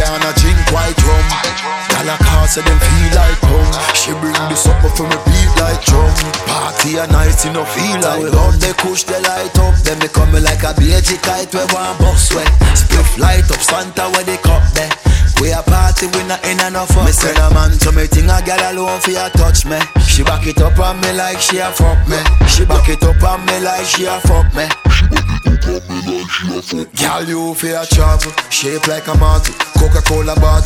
and a drink white rum. Gyal a call so them feel like home. She bring this up for me beat like drum. Party a night, you no feel like we run the kush, the light up. Then me coming like a BG kite, we want bus wet. Spliff light up, Santa where they cup there. We a party, we not in enough fuck. Me send a man to me thing, a girl alone for ya touch me. She back it up on me like she a fuck me. She back it up on me like she a fuck me. Girl, you for a travel, shape like a model. Coca-Cola bottle,